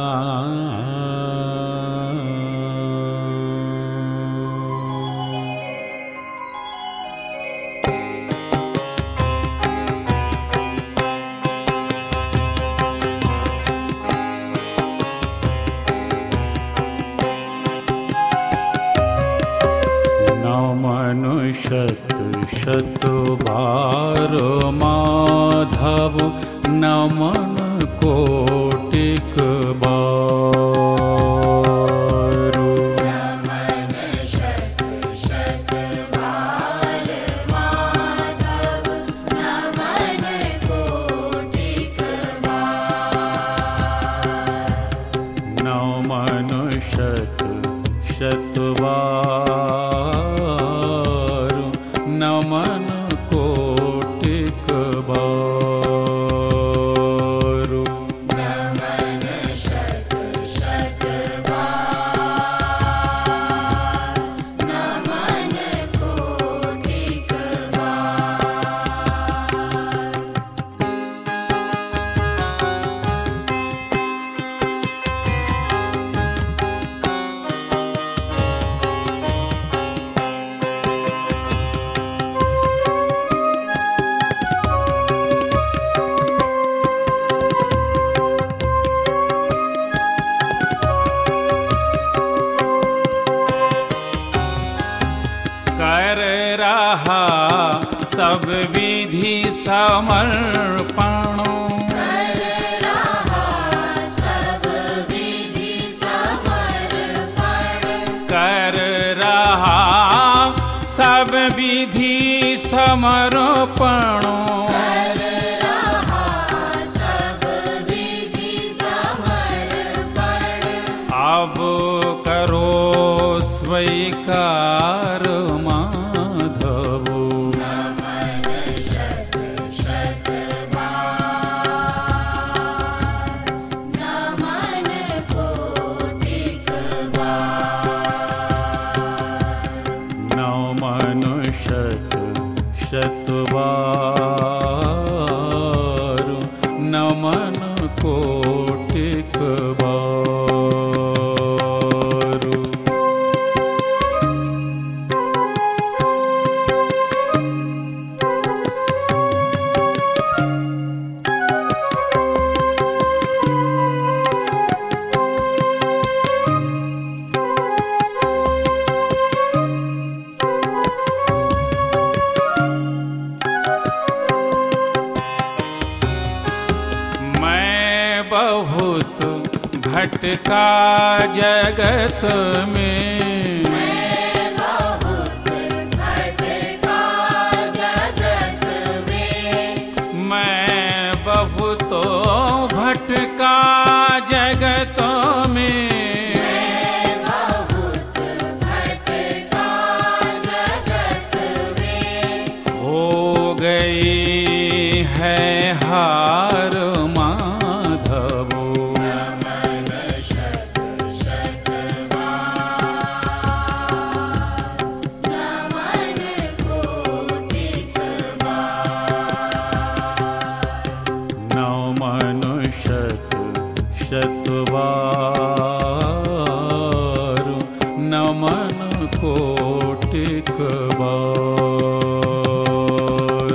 शत शत बार माधव नमन कोटिक बार। नमन शत शत बार माधव नमन कोटिक बार। नमन शत शत बार नमन कोटिक बार। नमन शत शत बार नमन कोटिक बार। कर रहा सब विधि समर्पण। कर रहा सब विधि समर्पण। कर रहा सब विधि समर्पण। कर रहा सब विधि समर्पण। अब करो स्वीकार माधव। नमन शत शत बार नमन कोटिक बार। नमन शत शत बार नमन कोटिक बार। बहुत भटका जगत में। मैं बहुत भटका जगत में। मैं बहुत भटका जगत में। मैं बहुत भटका जगत में। हो गई है हार माधव। नमन शत शत बार नमन कोटिक बार। नमन शत शत बार नमन कोटिक बार।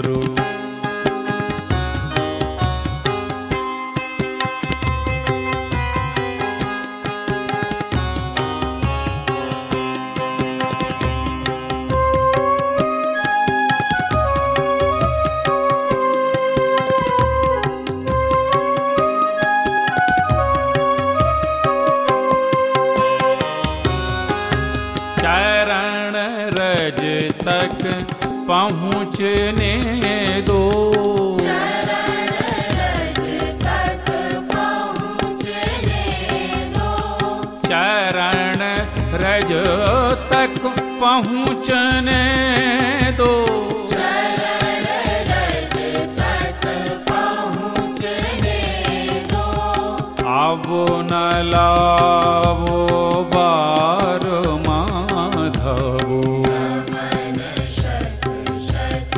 चरण रज तक पहुँचने दो। चरण रज तक पहुँचने दो। चरण रज तक पहुँचने दो। चरण रज तक पहुँचने दो। अब न लावो बार माधव। नमन शत शत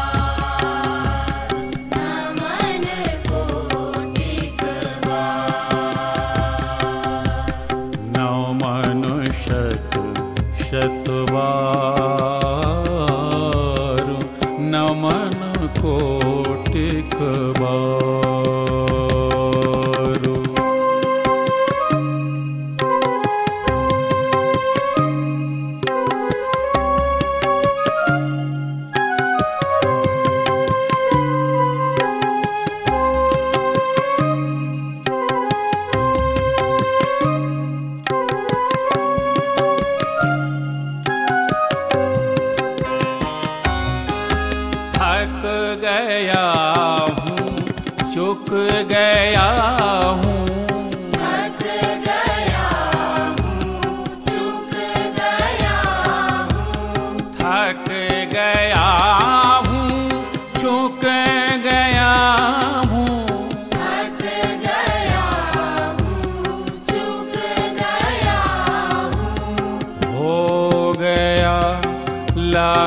बार नमन कोटिक बार।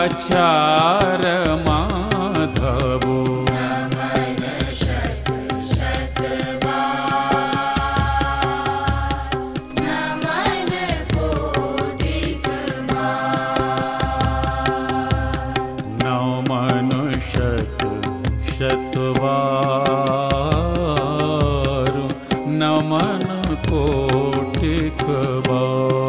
आचार माधवो नमन शत शत बार नमन कोटिक बार नमन शत शत बार नमन कोटिक बार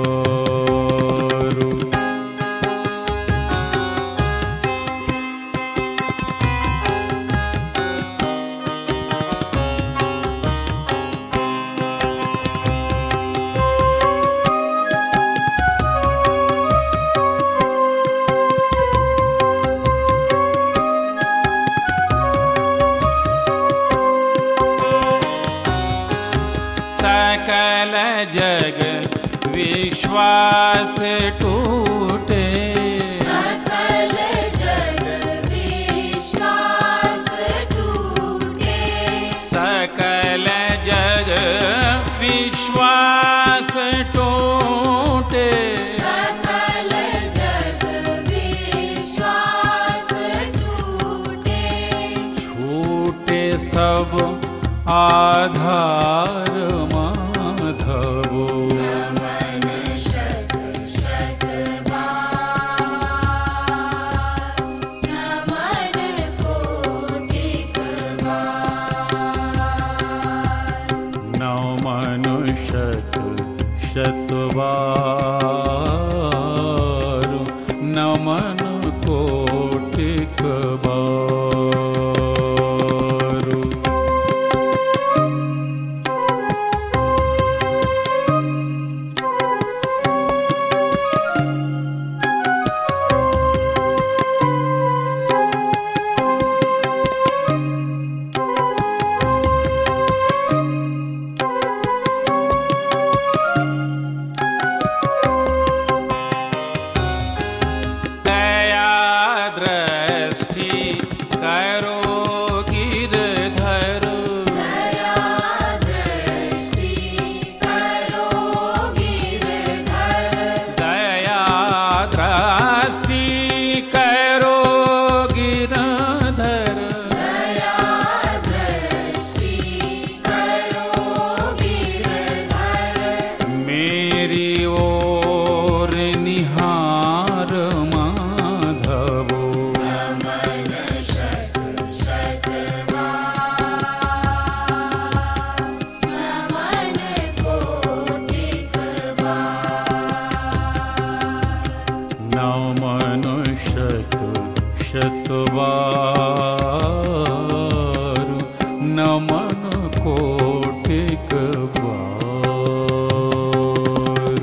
सकल जग विश्वास टूटे सकल जग विश्वास टूटे सकल जग विश्वास टूटे सकल जग विश्वास टूटे छूटे सब आधार माधवो नमन शत शत बार नमन कोटिक बार नमन शत शत बार नमन कोटिक बार शतबार नमन कोटिक बार।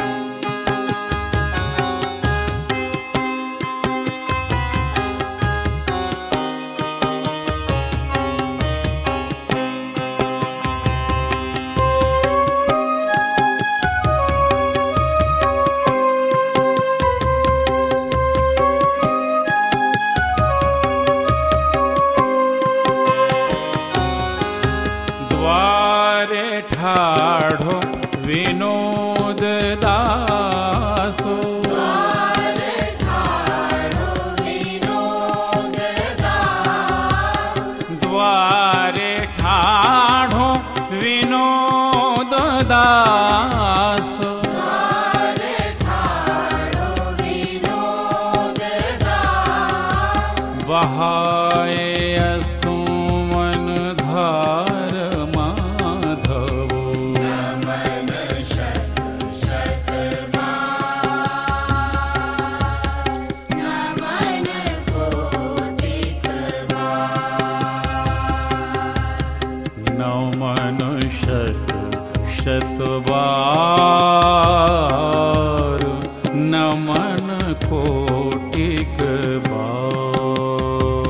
द्वारे ठाढ़ो विनोद दासो, द्वारे ठाढ़ो विनोद दास, द्वारे ठाढ़ो विनोद दास। द्वारे ठाढ़ो विनोद दास, बहाए असुमन धार माधवो, नमन शत शतबार, नमन कोटिक बार। नमन शत शतबार, नमन कोटिक बार।